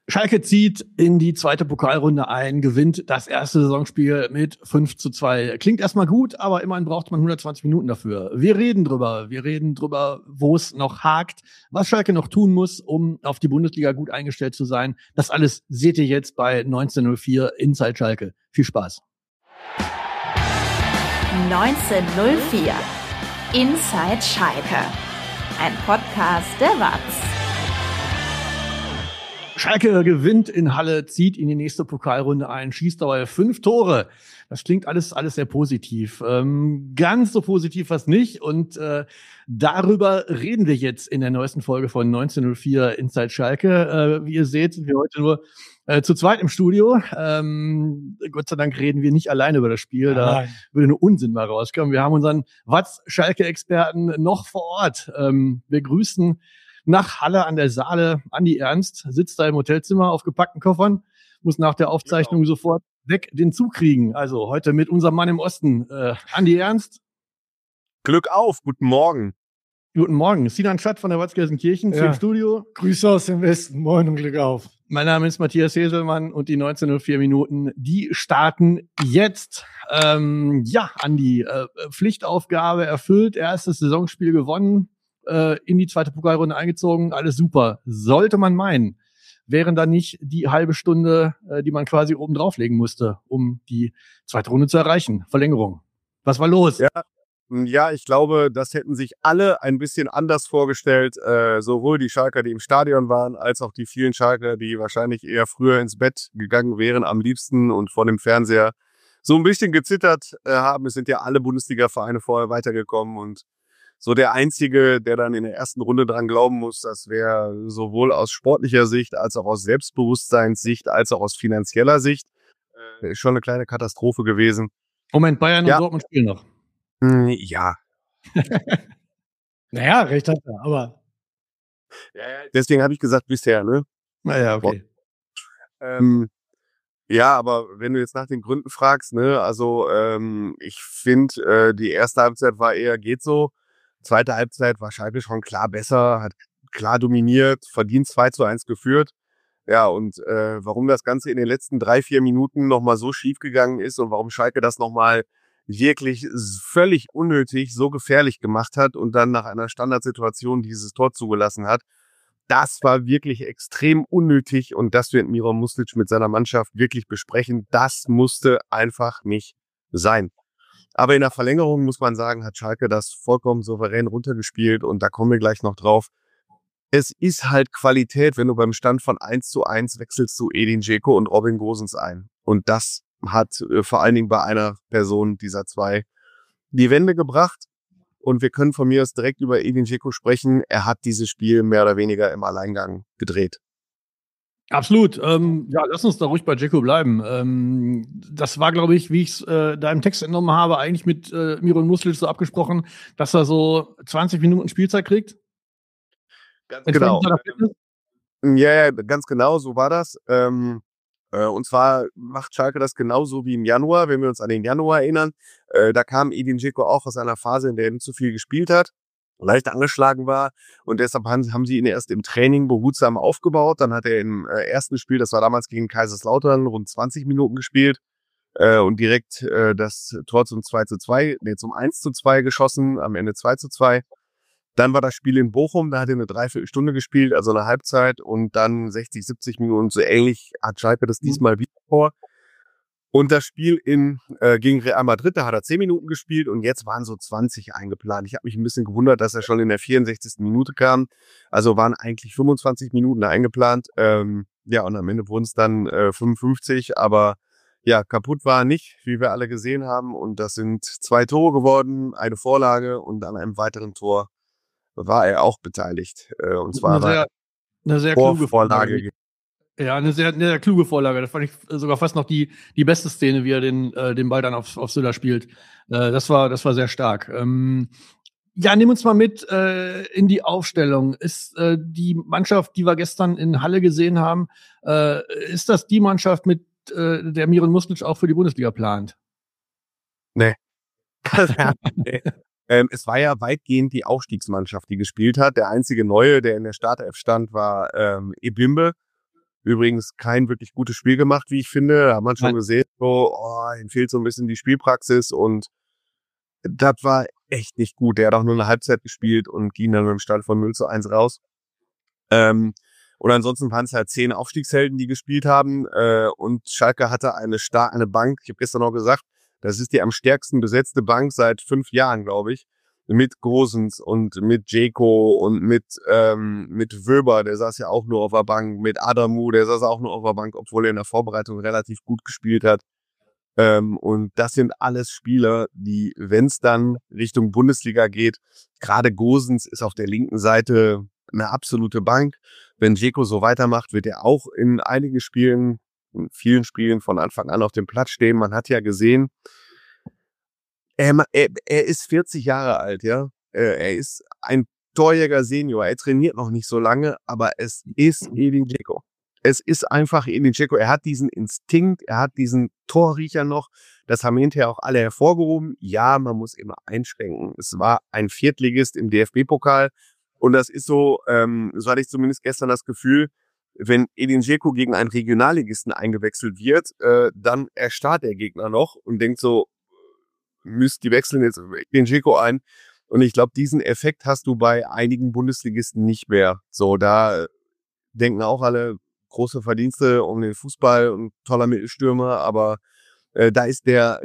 Schalke zieht in die zweite Pokalrunde ein, gewinnt das erste Saisonspiel mit 5:2. Klingt erstmal gut, aber immerhin braucht man 120 Minuten dafür. Wir reden drüber, wo es noch hakt, was Schalke noch tun muss, um auf die Bundesliga gut eingestellt zu sein. Das alles seht ihr jetzt bei 1904 Inside Schalke. Viel Spaß. 1904 Inside Schalke. Ein Podcast der WAZ. Schalke gewinnt in Halle, zieht in die nächste Pokalrunde ein, schießt dabei 5 Tore. Das klingt alles sehr positiv. Ganz so positiv was nicht. Und darüber reden wir jetzt in der neuesten Folge von 1904 Inside Schalke. Wie ihr seht, sind wir heute nur zu zweit im Studio. Gott sei Dank reden wir nicht alleine über das Spiel. Da würde nur Unsinn mal rauskommen. Wir haben unseren WAZ-Schalke-Experten noch vor Ort. Wir grüßen nach Halle an der Saale. Andi Ernst sitzt da im Hotelzimmer auf gepackten Koffern, muss nach der Aufzeichnung sofort weg den Zug kriegen. Also heute mit unserem Mann im Osten, Andi Ernst. Glück auf, guten Morgen. Guten Morgen. Sinan Schatt von der WAZ Gelsenkirchen im Studio. Grüße aus dem Westen. Moin und Glück auf. Mein Name ist Matthias Heselmann und die 1904 Minuten, die starten jetzt. Andi, Pflichtaufgabe erfüllt, erstes Saisonspiel gewonnen, in die zweite Pokalrunde eingezogen, alles super. Sollte man meinen, wären da nicht die halbe Stunde, die man quasi oben drauflegen musste, um die zweite Runde zu erreichen. Verlängerung. Was war los? Ja, ich glaube, das hätten sich alle ein bisschen anders vorgestellt, sowohl die Schalker, die im Stadion waren, als auch die vielen Schalker, die wahrscheinlich eher früher ins Bett gegangen wären am liebsten und vor dem Fernseher so ein bisschen gezittert haben. Es sind ja alle Bundesliga-Vereine vorher weitergekommen und so der Einzige, der dann in der ersten Runde dran glauben muss, das wäre sowohl aus sportlicher Sicht, als auch aus Selbstbewusstseinssicht, als auch aus finanzieller Sicht schon eine kleine Katastrophe gewesen. Moment, Bayern und Dortmund spielen noch. Ja. Naja, recht hat er, aber... Deswegen habe ich gesagt, bisher, ne? Naja, okay. Ja, aber wenn du jetzt nach den Gründen fragst, ne, also ich finde, die erste Halbzeit war eher geht so. Zweite Halbzeit war Schalke schon klar besser, hat klar dominiert, verdient 2:1 geführt. Ja, und warum das Ganze in den letzten 3-4 Minuten nochmal so schief gegangen ist und warum Schalke das nochmal wirklich völlig unnötig so gefährlich gemacht hat und dann nach einer Standardsituation dieses Tor zugelassen hat, das war wirklich extrem unnötig und das wird Miran Muslic mit seiner Mannschaft wirklich besprechen. Das musste einfach nicht sein. Aber in der Verlängerung, muss man sagen, hat Schalke das vollkommen souverän runtergespielt und da kommen wir gleich noch drauf. Es ist halt Qualität, wenn du beim Stand von 1:1 wechselst du Edin Dzeko und Robin Gosens ein. Und das hat vor allen Dingen bei einer Person dieser zwei die Wende gebracht. Und wir können von mir aus direkt über Edin Dzeko sprechen. Er hat dieses Spiel mehr oder weniger im Alleingang gedreht. Absolut. Lass uns da ruhig bei Dzeko bleiben. Das war, glaube ich, wie ich es da im Text entnommen habe, eigentlich mit Miran Muslic so abgesprochen, dass er so 20 Minuten Spielzeit kriegt. Ganz genau. Ja, ganz genau, so war das. Und zwar macht Schalke das genauso wie im Januar, wenn wir uns an den Januar erinnern. Da kam Edin Dzeko auch aus einer Phase, in der er nicht so viel gespielt hat, leicht angeschlagen war und deshalb haben sie ihn erst im Training behutsam aufgebaut. Dann hat er im ersten Spiel, das war damals gegen Kaiserslautern, rund 20 Minuten gespielt und direkt das Tor zum 1:2 geschossen, am Ende 2:2. Dann war das Spiel in Bochum, da hat er eine Dreiviertelstunde gespielt, also eine Halbzeit und dann 60, 70 Minuten. So ähnlich hat Schalke das diesmal wieder vor. Und das Spiel gegen Real Madrid, da hat er 10 Minuten gespielt und jetzt waren so 20 eingeplant. Ich habe mich ein bisschen gewundert, dass er schon in der 64. Minute kam. Also waren eigentlich 25 Minuten eingeplant. Und am Ende wurden es dann 55. Aber ja, kaputt war er nicht, wie wir alle gesehen haben. Und das sind 2 Tore geworden, eine Vorlage und an einem weiteren Tor war er auch beteiligt. Und zwar eine sehr kluge Vorlage. Ja, eine sehr kluge Vorlage. Das fand ich sogar fast noch die beste Szene, wie er den Ball dann auf Süle spielt. Das war sehr stark. Nimm uns mal mit in die Aufstellung. Ist die Mannschaft, die wir gestern in Halle gesehen haben, ist das die Mannschaft, mit der Miran Muslic auch für die Bundesliga plant? Nee. Es war ja weitgehend die Aufstiegsmannschaft, die gespielt hat. Der einzige Neue, der in der Startelf stand, war Ebimbe. Übrigens kein wirklich gutes Spiel gemacht, wie ich finde. Da hat man schon gesehen, ihm fehlt so ein bisschen die Spielpraxis und das war echt nicht gut. Der hat auch nur eine Halbzeit gespielt und ging dann mit dem Stand von 0-1 raus. Und ansonsten waren es halt 10 Aufstiegshelden, die gespielt haben. Und Schalke hatte eine Bank, ich habe gestern noch gesagt, das ist die am stärksten besetzte Bank seit 5 Jahren, glaube ich. Mit Gosens und mit Dzeko und mit Wöber, der saß ja auch nur auf der Bank, mit Adamu, der saß auch nur auf der Bank, obwohl er in der Vorbereitung relativ gut gespielt hat. Und das sind alles Spieler, die, wenn es dann Richtung Bundesliga geht, gerade Gosens ist auf der linken Seite eine absolute Bank. Wenn Dzeko so weitermacht, wird er auch in einigen Spielen, in vielen Spielen von Anfang an auf dem Platz stehen. Man hat ja gesehen, er ist 40 Jahre alt, ja. Er ist ein Torjäger Senior. Er trainiert noch nicht so lange, aber es ist Edin Dzeko. Es ist einfach Edin Dzeko. Er hat diesen Instinkt, er hat diesen Torriecher noch. Das haben hinterher auch alle hervorgehoben. Ja, man muss immer einschränken. Es war ein Viertligist im DFB-Pokal. Und das ist so, so hatte ich zumindest gestern das Gefühl, wenn Edin Dzeko gegen einen Regionalligisten eingewechselt wird, dann erstarrt der Gegner noch und denkt so, die wechseln jetzt den Dzeko ein. Und ich glaube, diesen Effekt hast du bei einigen Bundesligisten nicht mehr. So, da denken auch alle große Verdienste um den Fußball und toller Mittelstürmer, aber da ist der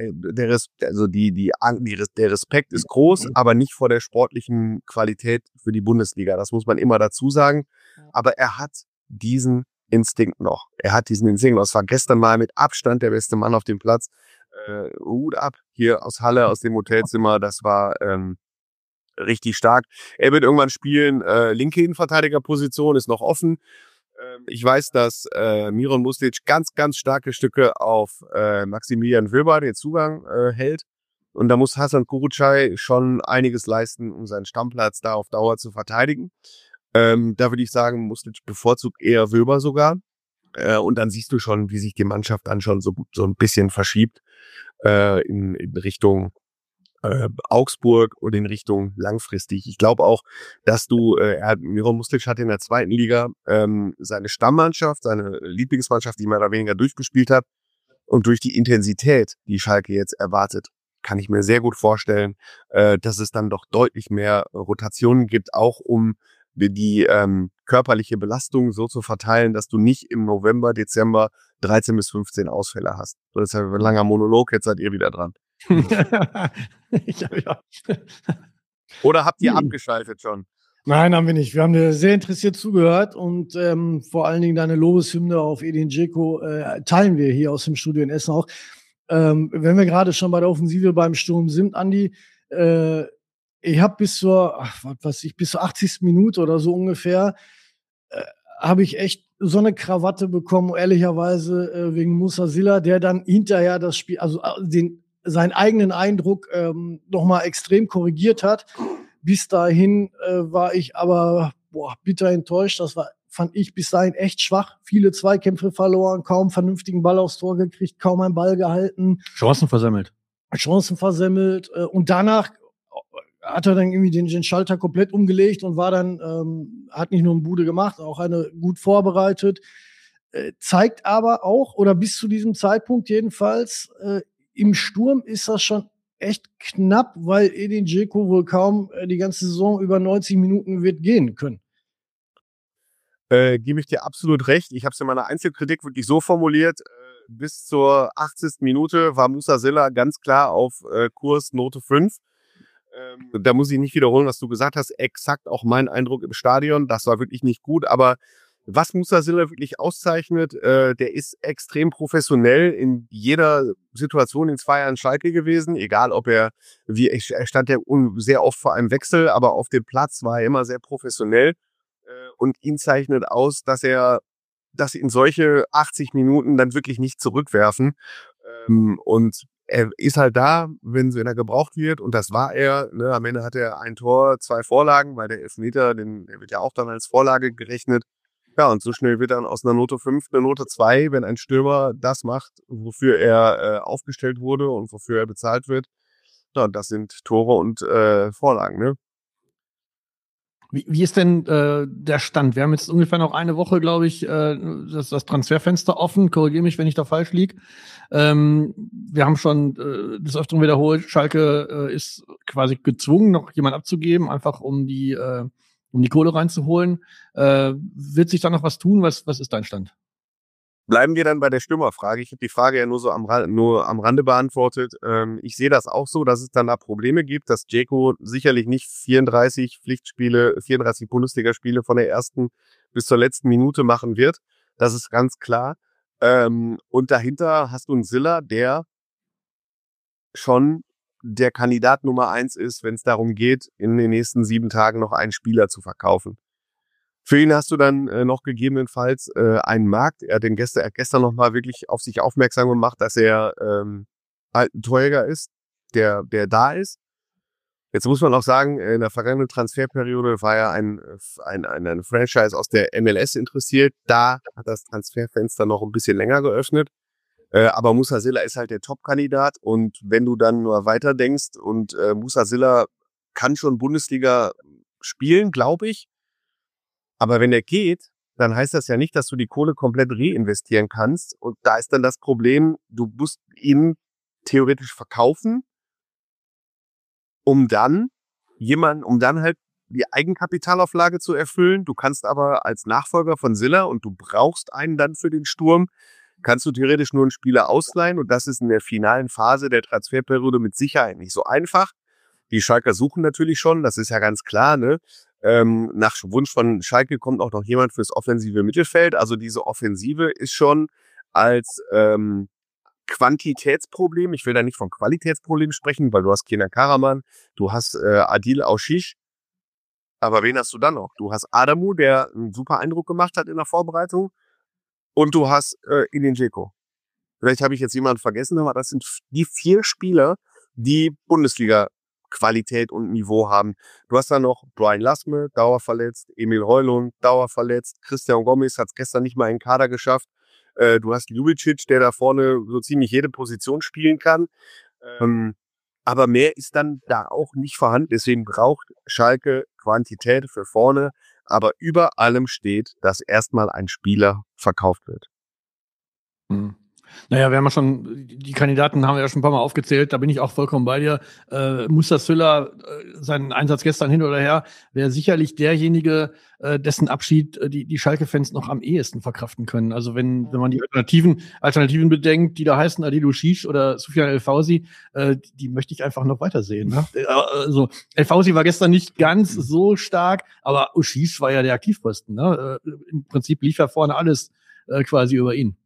Respekt ist groß, aber nicht vor der sportlichen Qualität für die Bundesliga. Das muss man immer dazu sagen. Aber er hat diesen Instinkt noch. Er hat diesen Instinkt. Das war gestern mal mit Abstand der beste Mann auf dem Platz. Hut ab, hier aus Halle, aus dem Hotelzimmer, das war richtig stark. Er wird irgendwann spielen, linke Innenverteidigerposition ist noch offen. Ich weiß, dass Miron Mustic ganz, ganz starke Stücke auf Maximilian Wöber, den Zugang hält. Und da muss Hasan Kurucay schon einiges leisten, um seinen Stammplatz da auf Dauer zu verteidigen. Da würde ich sagen, Mustic bevorzugt eher Wöber sogar. Und dann siehst du schon, wie sich die Mannschaft dann schon so ein bisschen verschiebt in Richtung Augsburg und in Richtung langfristig. Ich glaube auch, dass Miron Mustic hat in der zweiten Liga seine Stammmannschaft, seine Lieblingsmannschaft, die mehr oder weniger durchgespielt hat. Und durch die Intensität, die Schalke jetzt erwartet, kann ich mir sehr gut vorstellen, dass es dann doch deutlich mehr Rotationen gibt, auch um die körperliche Belastung so zu verteilen, dass du nicht im November, Dezember 13 bis 15 Ausfälle hast. So, das ist ein langer Monolog, jetzt seid ihr wieder dran. Ja. Oder habt ihr abgeschaltet schon? Nein, haben wir nicht. Wir haben dir sehr interessiert zugehört und vor allen Dingen deine Lobeshymne auf Edin Dzeko teilen wir hier aus dem Studio in Essen auch. Wenn wir gerade schon bei der Offensive beim Sturm sind, Andi, ich habe bis zur 80. Minute oder so ungefähr, habe ich echt so eine Krawatte bekommen, ehrlicherweise, wegen Musa Silla, der dann hinterher das Spiel, also seinen eigenen Eindruck nochmal extrem korrigiert hat. Bis dahin war ich aber bitter enttäuscht. Fand ich bis dahin echt schwach. Viele Zweikämpfe verloren, kaum vernünftigen Ball aufs Tor gekriegt, kaum einen Ball gehalten. Chancen versemmelt. Und danach hat er dann irgendwie den Schalter komplett umgelegt und war dann, hat nicht nur eine Bude gemacht, auch eine gut vorbereitet. Zeigt aber auch, oder bis zu diesem Zeitpunkt jedenfalls, im Sturm ist das schon echt knapp, weil Edin Dzeko wohl kaum die ganze Saison über 90 Minuten wird gehen können. Gebe ich dir absolut recht. Ich habe es in meiner Einzelkritik wirklich so formuliert, bis zur 80. Minute war Musa Silla ganz klar auf Kurs Note 5. Da muss ich nicht wiederholen, was du gesagt hast. Exakt auch mein Eindruck im Stadion. Das war wirklich nicht gut. Aber was Musa Silla wirklich auszeichnet, der ist extrem professionell in jeder Situation in 2 Jahren Schalke gewesen. Egal, ob er stand ja sehr oft vor einem Wechsel, aber auf dem Platz war er immer sehr professionell. Und ihn zeichnet aus, dass ihn solche 80 Minuten dann wirklich nicht zurückwerfen. Und er ist halt da, wenn er gebraucht wird. Und das war er. Ne? Am Ende hat er ein Tor, 2 Vorlagen, weil der Elfmeter, der wird ja auch dann als Vorlage gerechnet. Ja, und so schnell wird dann aus einer Note 5 eine Note 2, wenn ein Stürmer das macht, wofür er aufgestellt wurde und wofür er bezahlt wird. Ja, das sind Tore und Vorlagen, ne? Wie ist denn der Stand? Wir haben jetzt ungefähr noch eine Woche, glaube ich, das Transferfenster offen. Korrigiere mich, wenn ich da falsch liege. Wir haben schon des Öfteren wiederholt, Schalke ist quasi gezwungen, noch jemand abzugeben, einfach um die Kohle reinzuholen. Wird sich da noch was tun? Was ist dein Stand? Bleiben wir dann bei der Stürmerfrage. Ich habe die Frage ja nur so am Rande beantwortet. Ich sehe das auch so, dass es dann da Probleme gibt, dass Dzeko sicherlich nicht 34 Bundesligaspiele von der ersten bis zur letzten Minute machen wird. Das ist ganz klar. Und dahinter hast du einen Silla, der schon der Kandidat Nummer 1 ist, wenn es darum geht, in den nächsten 7 Tagen noch einen Spieler zu verkaufen. Für ihn hast du dann noch gegebenenfalls einen Markt. Er hat gestern noch mal wirklich auf sich aufmerksam gemacht, dass er halt ein Torjäger ist, der da ist. Jetzt muss man auch sagen, in der vergangenen Transferperiode war ja ein Franchise aus der MLS interessiert. Da hat das Transferfenster noch ein bisschen länger geöffnet. Aber Musa Silla ist halt der Top-Kandidat. Und wenn du dann nur weiter denkst und Musa Silla kann schon Bundesliga spielen, glaube ich. Aber wenn er geht, dann heißt das ja nicht, dass du die Kohle komplett reinvestieren kannst. Und da ist dann das Problem, du musst ihn theoretisch verkaufen, um dann halt die Eigenkapitalauflage zu erfüllen. Du kannst aber als Nachfolger von Silla, und du brauchst einen dann für den Sturm, kannst du theoretisch nur einen Spieler ausleihen. Und das ist in der finalen Phase der Transferperiode mit Sicherheit nicht so einfach. Die Schalker suchen natürlich schon, das ist ja ganz klar, ne? Nach Wunsch von Schalke kommt auch noch jemand fürs offensive Mittelfeld. Also diese Offensive ist schon als Quantitätsproblem, ich will da nicht von Qualitätsproblem sprechen, weil du hast Kenan Karaman, du hast Adil Aushisch, aber wen hast du dann noch? Du hast Adamu, der einen super Eindruck gemacht hat in der Vorbereitung, und du hast Edin Dzeko. Vielleicht habe ich jetzt jemanden vergessen, aber das sind die 4 Spieler, die Bundesliga-Qualität und Niveau haben. Du hast dann noch Brian Lasme, dauerverletzt, Emil Heulund, dauerverletzt, Christian Gomez hat es gestern nicht mal in den Kader geschafft. Du hast Ljubicic, der da vorne so ziemlich jede Position spielen kann. Aber mehr ist dann da auch nicht vorhanden. Deswegen braucht Schalke Quantität für vorne. Aber über allem steht, dass erstmal ein Spieler verkauft wird. Naja, wir haben ja schon, die Kandidaten haben wir ja schon ein paar Mal aufgezählt, da bin ich auch vollkommen bei dir. Musa Silla, seinen Einsatz gestern hin oder her, wäre sicherlich derjenige, dessen Abschied die Schalke-Fans noch am ehesten verkraften können. Also wenn man die Alternativen bedenkt, die da heißen Adil Aushisch oder Soufiane El Fauzi, die möchte ich einfach noch weitersehen. Ne? Also El Fauzi war gestern nicht ganz so stark, aber Aushisch war ja der Aktivposten. Ne? Im Prinzip lief ja vorne alles quasi über ihn.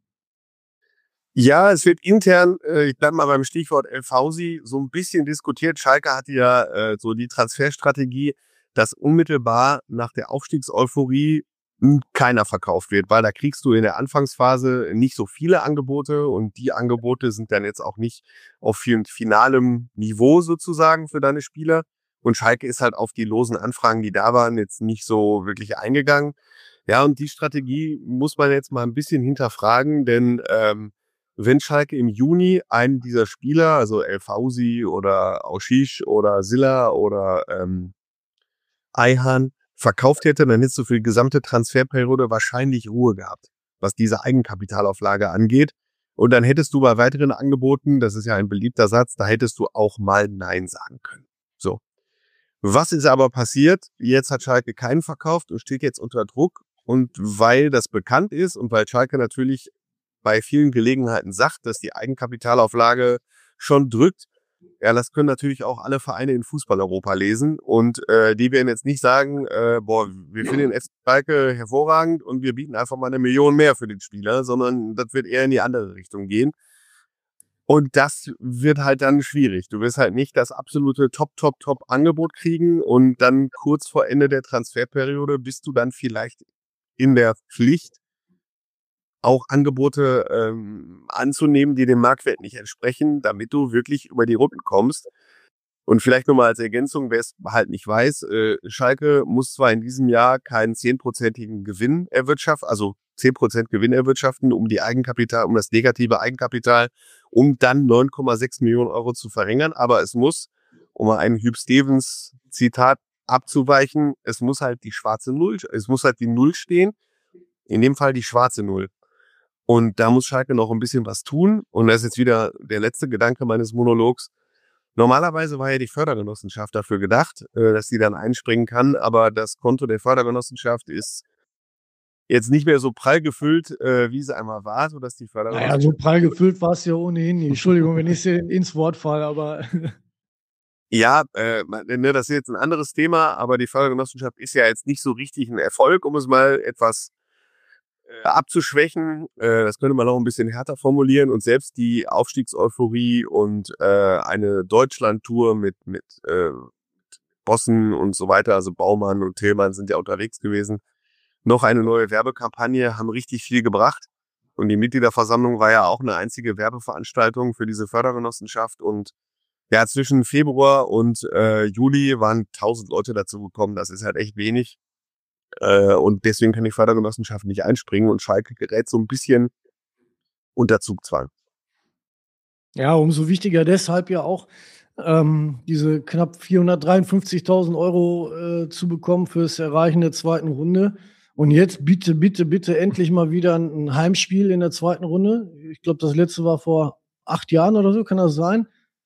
Ja, es wird intern, ich bleib mal beim Stichwort El Fauzi, so ein bisschen diskutiert. Schalke hatte ja so die Transferstrategie, dass unmittelbar nach der Aufstiegseuphorie keiner verkauft wird, weil da kriegst du in der Anfangsphase nicht so viele Angebote, und die Angebote sind dann jetzt auch nicht auf finalem Niveau sozusagen für deine Spieler. Und Schalke ist halt auf die losen Anfragen, die da waren, jetzt nicht so wirklich eingegangen. Ja, und die Strategie muss man jetzt mal ein bisschen hinterfragen, denn wenn Schalke im Juni einen dieser Spieler, also El Fauzi oder Aushisch oder Silla oder Ayhan, verkauft hätte, dann hättest du für die gesamte Transferperiode wahrscheinlich Ruhe gehabt, was diese Eigenkapitalauflage angeht. Und dann hättest du bei weiteren Angeboten, das ist ja ein beliebter Satz, da hättest du auch mal Nein sagen können. So. Was ist aber passiert? Jetzt hat Schalke keinen verkauft und steht jetzt unter Druck. Und weil das bekannt ist und weil Schalke natürlich bei vielen Gelegenheiten sagt, dass die Eigenkapitalauflage schon drückt, ja, das können natürlich auch alle Vereine in Fußball-Europa lesen, und die werden jetzt nicht sagen, wir finden den FC Schalke hervorragend und wir bieten einfach mal 1 Million mehr für den Spieler, sondern das wird eher in die andere Richtung gehen. Und das wird halt dann schwierig. Du wirst halt nicht das absolute Top-Angebot kriegen, und dann kurz vor Ende der Transferperiode bist du dann vielleicht in der Pflicht, auch Angebote anzunehmen, die dem Marktwert nicht entsprechen, damit du wirklich über die Runden kommst. Und vielleicht nochmal als Ergänzung, wer es halt nicht weiß, Schalke muss zwar in diesem Jahr keinen 10%igen Gewinn erwirtschaften, also 10% Gewinn erwirtschaften, um das negative Eigenkapital, um dann 9,6 Millionen Euro zu verringern, aber es muss, um mal ein Hugh Stevens Zitat abzuweichen. Es muss halt die schwarze Null, es muss halt die Null stehen. In dem Fall die schwarze Null. Und da muss Schalke noch ein bisschen was tun. Und das ist jetzt wieder der letzte Gedanke meines Monologs. Normalerweise war ja die Fördergenossenschaft dafür gedacht, dass sie dann einspringen kann. Aber das Konto der Fördergenossenschaft ist jetzt nicht mehr so prall gefüllt, wie es einmal war, sodass die Fördergenossenschaft... Naja, so prall gefüllt war es ja ohnehin nicht. Entschuldigung, wenn ich ins Wort falle, aber... Ja, das ist jetzt ein anderes Thema, aber die Fördergenossenschaft ist ja jetzt nicht so richtig ein Erfolg, um es mal etwas abzuschwächen. Das könnte man auch ein bisschen härter formulieren. Und selbst die Aufstiegseuphorie und eine Deutschland-Tour mit Bossen und so weiter, also Baumann und Tillmann sind ja unterwegs gewesen, noch eine neue Werbekampagne, haben richtig viel gebracht. Und die Mitgliederversammlung war ja auch eine einzige Werbeveranstaltung für diese Fördergenossenschaft. Und ja, zwischen Februar und Juli waren 1000 Leute dazu gekommen. Das ist halt echt wenig. Und deswegen kann die Fördergenossenschaft nicht einspringen und Schalke gerät so ein bisschen unter Zugzwang. Ja, umso wichtiger deshalb ja auch, diese knapp 453.000 Euro zu bekommen fürs Erreichen der zweiten Runde. Und jetzt bitte endlich mal wieder ein Heimspiel in der zweiten Runde. Ich glaube, das letzte war vor 8 Jahren oder so, kann das sein?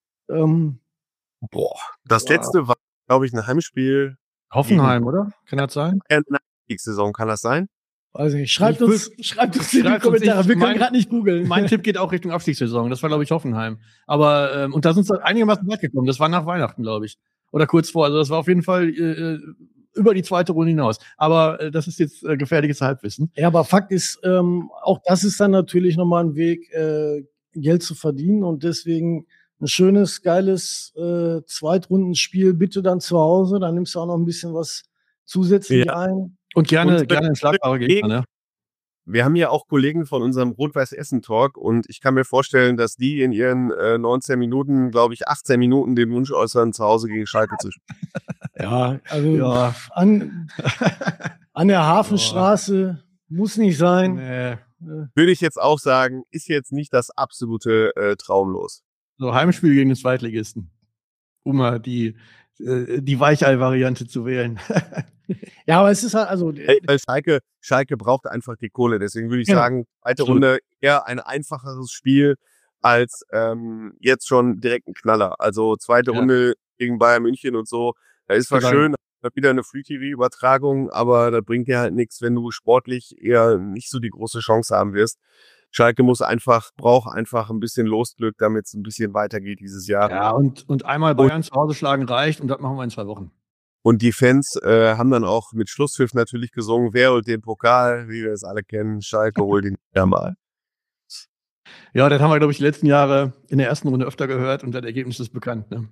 Das letzte war, glaube ich, ein Heimspiel. Hoffenheim, oder? Kann das sein? Saison, kann das sein? Also schreibt uns in die Kommentare. Wir können gerade nicht googeln. Mein Tipp geht auch Richtung Abstiegssaison. Das war, glaube ich, Hoffenheim. Aber, und da sind sie einigermaßen weit gekommen. Das war nach Weihnachten, glaube ich. Oder kurz vor. Also das war auf jeden Fall über die zweite Runde hinaus. Aber das ist jetzt gefährliches Halbwissen. Ja, aber Fakt ist, auch das ist dann natürlich nochmal ein Weg, Geld zu verdienen. Und deswegen ein schönes, geiles Zweitrundenspiel bitte dann zu Hause. Dann nimmst du auch noch ein bisschen was zusätzlich ein. Und gerne ein schlagbarer Gegner, ne? Wir haben ja auch Kollegen von unserem Rot-Weiß-Essen-Talk und ich kann mir vorstellen, dass die in ihren 19 Minuten, glaube ich, 18 Minuten den Wunsch äußern, zu Hause gegen Schalke zu spielen. Ja, also an der Hafenstraße muss nicht sein. Nee. Würde ich jetzt auch sagen, ist jetzt nicht das absolute Traumlos. So, Heimspiel gegen den Zweitligisten. Um mal die Weichei-Variante zu wählen. Ja, aber es ist halt, also. Schalke braucht einfach die Kohle. Deswegen würde ich sagen, zweite Runde eher ein einfacheres Spiel als jetzt schon direkt ein Knaller. Also zweite Runde gegen Bayern München und so. Da ist zwar schön, wieder eine Free-TV-Übertragung, aber das bringt dir halt nichts, wenn du sportlich eher nicht so die große Chance haben wirst. Schalke braucht einfach ein bisschen Losglück, damit es ein bisschen weitergeht dieses Jahr. Ja, und einmal Bayern zu Hause schlagen reicht und das machen wir in 2 Wochen. Und die Fans haben dann auch mit Schlusspfiff natürlich gesungen, wer holt den Pokal, wie wir es alle kennen, Schalke holt ihn ja mal. Ja, das haben wir, glaube ich, die letzten Jahre in der ersten Runde öfter gehört und das Ergebnis ist bekannt. Ne?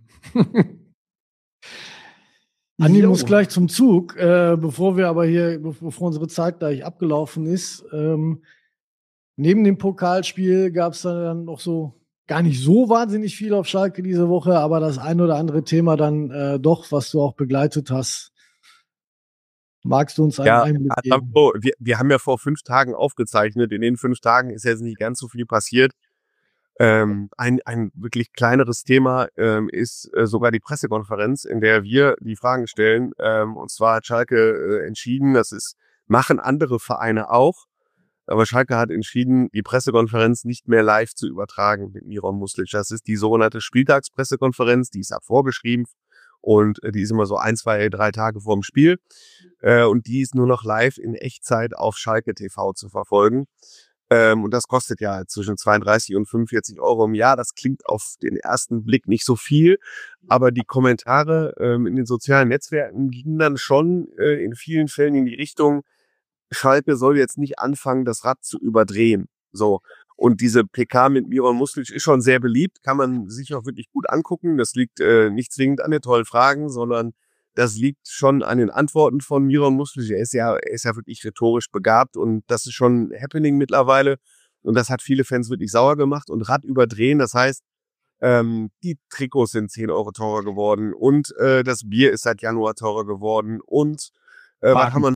Andi muss gleich zum Zug, bevor unsere Zeit gleich abgelaufen ist. Neben dem Pokalspiel gab es dann noch so gar nicht so wahnsinnig viel auf Schalke diese Woche, aber das ein oder andere Thema dann doch, was du auch begleitet hast. Magst du uns einen Einblick geben? Wir haben ja vor 5 Tagen aufgezeichnet. In den 5 Tagen ist jetzt nicht ganz so viel passiert. Ein wirklich kleineres Thema ist sogar die Pressekonferenz, in der wir die Fragen stellen. Und zwar hat Schalke entschieden, machen andere Vereine auch. Aber Schalke hat entschieden, die Pressekonferenz nicht mehr live zu übertragen mit Miron Muslic. Das ist die sogenannte Spieltagspressekonferenz, die ist ja vorgeschrieben und die ist immer so 1, 2, 3 Tage vor dem Spiel. Und die ist nur noch live in Echtzeit auf Schalke TV zu verfolgen. Und das kostet ja zwischen 32 und 45 Euro im Jahr. Das klingt auf den ersten Blick nicht so viel, aber die Kommentare in den sozialen Netzwerken gingen dann schon in vielen Fällen in die Richtung, Schalke soll jetzt nicht anfangen, das Rad zu überdrehen. So. Und diese PK mit Miron Muslic ist schon sehr beliebt, kann man sich auch wirklich gut angucken. Das liegt nicht zwingend an den tollen Fragen, sondern das liegt schon an den Antworten von Miron Muslic. Er ist ja wirklich rhetorisch begabt und das ist schon ein Happening mittlerweile. Und das hat viele Fans wirklich sauer gemacht. Und Rad überdrehen, das heißt, die Trikots sind 10 Euro teurer geworden und das Bier ist seit Januar teurer geworden und was haben wir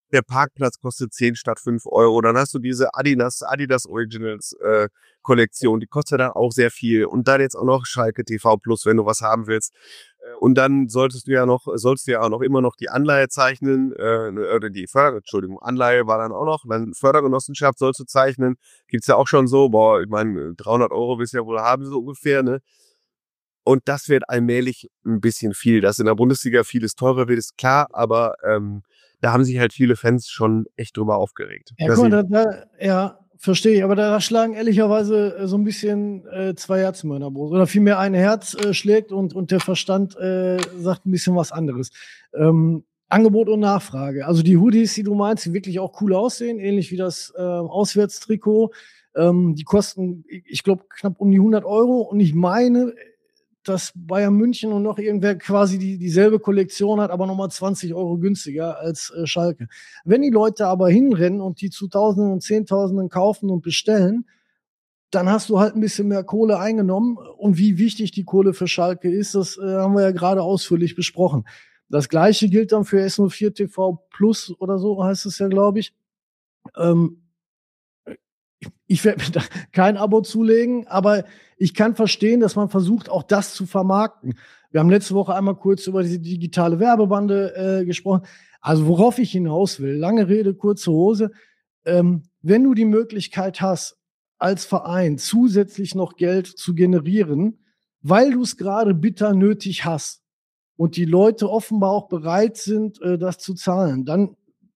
der Parkplatz kostet 10 statt 5 Euro. Dann hast du diese Adidas Originals Kollektion, die kostet dann auch sehr viel. Und dann jetzt auch noch Schalke TV Plus, wenn du was haben willst. Und dann sollst du ja auch noch immer noch die Anleihe zeichnen, oder Anleihe war dann auch noch, dann Fördergenossenschaft sollst du zeichnen. Gibt's ja auch schon so, ich meine, 300 Euro willst du ja wohl haben, so ungefähr, ne? Und das wird allmählich ein bisschen viel. Dass in der Bundesliga vieles teurer wird, ist klar, aber da haben sich halt viele Fans schon echt drüber aufgeregt. Ja, guck mal, verstehe ich, aber da schlagen ehrlicherweise so ein bisschen zwei Herzen in meiner Brust. Oder vielmehr ein Herz schlägt und der Verstand sagt ein bisschen was anderes. Angebot und Nachfrage. Also die Hoodies, die du meinst, die wirklich auch cool aussehen, ähnlich wie das Auswärtstrikot. Die kosten, ich glaube, knapp um die 100 Euro. Und ich meine, dass Bayern München und noch irgendwer quasi dieselbe Kollektion hat, aber nochmal 20 Euro günstiger als Schalke. Wenn die Leute aber hinrennen und die zu Tausenden und Zehntausenden kaufen und bestellen, dann hast du halt ein bisschen mehr Kohle eingenommen. Und wie wichtig die Kohle für Schalke ist, das haben wir ja gerade ausführlich besprochen. Das Gleiche gilt dann für S04 TV Plus oder so heißt es ja, glaube ich. Ich werde mir da kein Abo zulegen, aber ich kann verstehen, dass man versucht, auch das zu vermarkten. Wir haben letzte Woche einmal kurz über diese digitale Werbebande gesprochen. Also worauf ich hinaus will, lange Rede, kurze Hose. Wenn du die Möglichkeit hast, als Verein zusätzlich noch Geld zu generieren, weil du es gerade bitter nötig hast und die Leute offenbar auch bereit sind, das zu zahlen, dann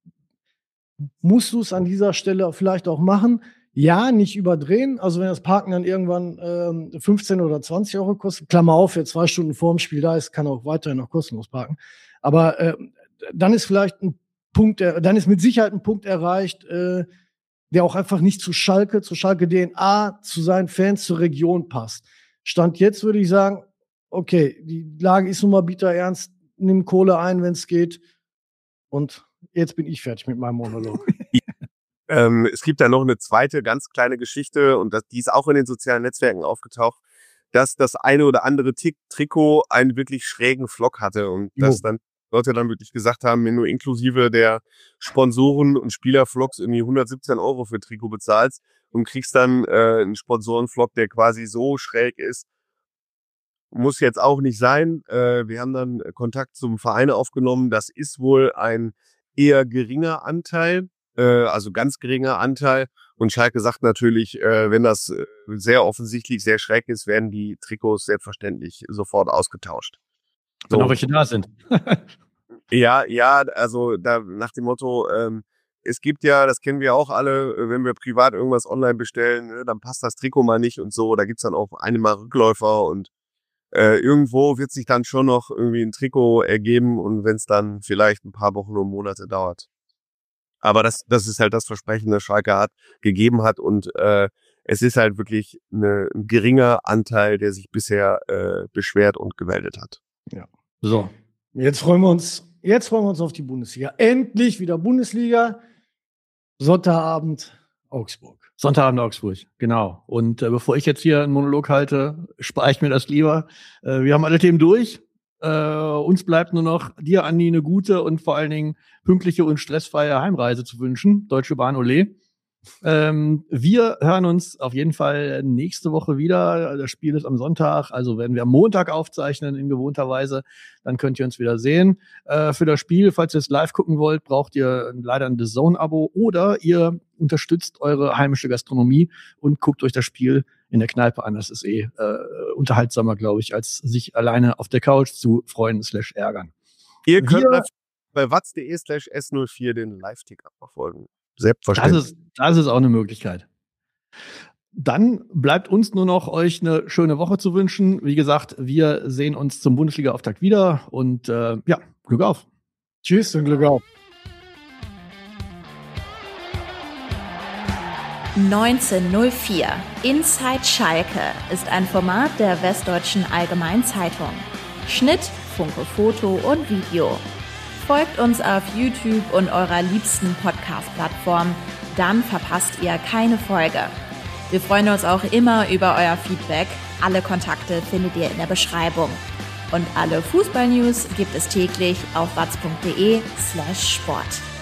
musst du es an dieser Stelle vielleicht auch machen. Ja, nicht überdrehen. Also wenn das Parken dann irgendwann 15 oder 20 Euro kostet, Klammer auf, wer 2 Stunden vor dem Spiel da ist, kann auch weiterhin noch kostenlos parken. Aber dann ist vielleicht ein Punkt, dann ist mit Sicherheit ein Punkt erreicht, der auch einfach nicht zu Schalke DNA, zu seinen Fans, zur Region passt. Stand jetzt würde ich sagen, okay, die Lage ist nun mal bitterernst, nimm Kohle ein, wenn es geht. Und jetzt bin ich fertig mit meinem Monolog. Es gibt da noch eine zweite ganz kleine Geschichte und die ist auch in den sozialen Netzwerken aufgetaucht, dass das eine oder andere Trikot einen wirklich schrägen Flock hatte und dass dann Leute dann wirklich gesagt haben, wenn du inklusive der Sponsoren und Spielerflocks irgendwie 117 Euro für Trikot bezahlst und kriegst dann einen Sponsorenflock, der quasi so schräg ist, muss jetzt auch nicht sein. Wir haben dann Kontakt zum Verein aufgenommen. Das ist wohl ein eher geringer Anteil. Also ganz geringer Anteil. Und Schalke sagt natürlich, wenn das sehr offensichtlich sehr schräg ist, werden die Trikots selbstverständlich sofort ausgetauscht. Wenn auch welche da sind. Ja, also da nach dem Motto, es gibt ja, das kennen wir auch alle, wenn wir privat irgendwas online bestellen, ne, dann passt das Trikot mal nicht und so. Da gibt's dann auch einmal Rückläufer und irgendwo wird sich dann schon noch irgendwie ein Trikot ergeben und wenn es dann vielleicht ein paar Wochen und Monate dauert. Aber das ist halt das Versprechen, das Schalke gegeben hat und es ist halt wirklich ein geringer Anteil, der sich bisher beschwert und gemeldet hat. Ja. So, jetzt freuen wir uns auf die Bundesliga. Endlich wieder Bundesliga. Sonntagabend Augsburg. Sonntagabend Augsburg, genau. Und bevor ich jetzt hier einen Monolog halte, spare ich mir das lieber. Wir haben alle Themen durch. Uns bleibt nur noch dir, Andi, eine gute und vor allen Dingen pünktliche und stressfreie Heimreise zu wünschen. Deutsche Bahn, ole. Wir hören uns auf jeden Fall nächste Woche wieder. Das Spiel ist am Sonntag, also werden wir am Montag aufzeichnen in gewohnter Weise. Dann könnt ihr uns wieder sehen. Für das Spiel, falls ihr es live gucken wollt, braucht ihr leider ein DAZN-Abo oder ihr unterstützt eure heimische Gastronomie und guckt euch das Spiel in der Kneipe an. Das ist unterhaltsamer, glaube ich, als sich alleine auf der Couch zu freuen / ärgern. Ihr könnt bei watz.de/S04 den Live-Ticker verfolgen. Selbstverständlich. Das ist auch eine Möglichkeit. Dann bleibt uns nur noch, euch eine schöne Woche zu wünschen. Wie gesagt, wir sehen uns zum Bundesliga-Auftakt wieder und Glück auf. Tschüss und Glück auf. 1904 Inside Schalke ist ein Format der Westdeutschen Allgemeinzeitung. Schnitt, Funke Foto und Video. Folgt uns auf YouTube und eurer liebsten Podcast-Plattform, dann verpasst ihr keine Folge. Wir freuen uns auch immer über euer Feedback. Alle Kontakte findet ihr in der Beschreibung. Und alle Fußball-News gibt es täglich auf watz.de/sport.